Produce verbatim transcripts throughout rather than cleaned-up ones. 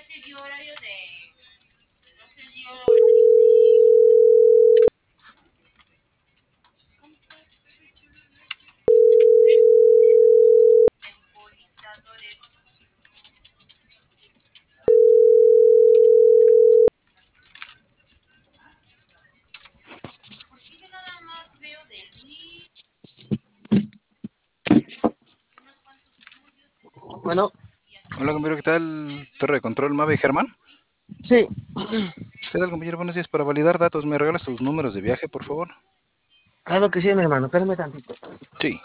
Bueno, Hola, compañero, ¿qué tal? Torre de control, Mave Germán. sí, ¿Qué tal, compañero? Buenos días. Para validar datos, ¿me regalas tus números de viaje, por favor? claro que sí, mi hermano, espérame tantito. Sí.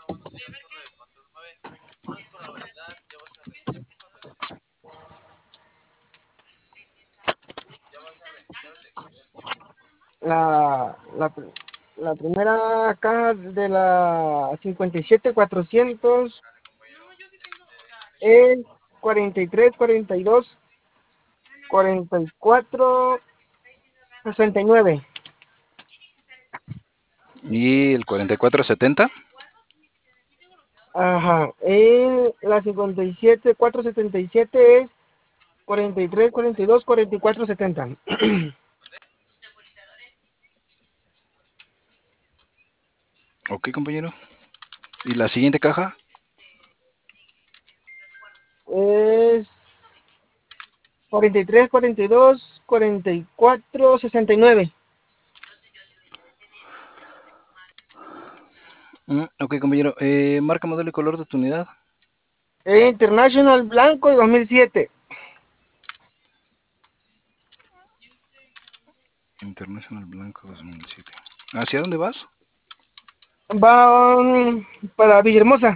La, la, la primera caja de la cincuenta y siete cuatrocientos es cuarenta y tres, cuarenta y dos, cuarenta y cuatro, sesenta y nueve. ¿Y el cuarenta y cuatro setenta? Ajá, en la cincuenta y siete cuatrocientos setenta y siete es cuarenta y tres, cuarenta y dos, cuarenta y cuatro, setenta. Ok, compañero. ¿Y la siguiente caja? Es cuarenta y tres, cuarenta y dos, cuarenta y cuatro, sesenta y nueve. Mm, ok, compañero. Eh, marca, modelo y color de tu unidad. International blanco de dos mil siete. International Blanco dos mil siete. ¿Hacia dónde vas? Va um, para Villahermosa.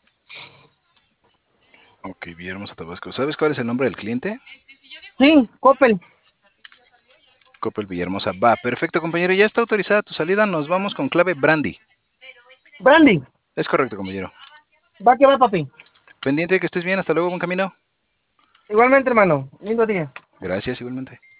Ok, Villahermosa, Tabasco. ¿Sabes cuál es el nombre del cliente? Sí, Coppel. Coppel Villahermosa. Va, perfecto, compañero. Ya está autorizada tu salida. Nos vamos con clave Brandy. Brandy. Es correcto, compañero. Va que va, papi. Pendiente, que estés bien. Hasta luego, buen camino. Igualmente, hermano. Lindo día. Gracias, igualmente.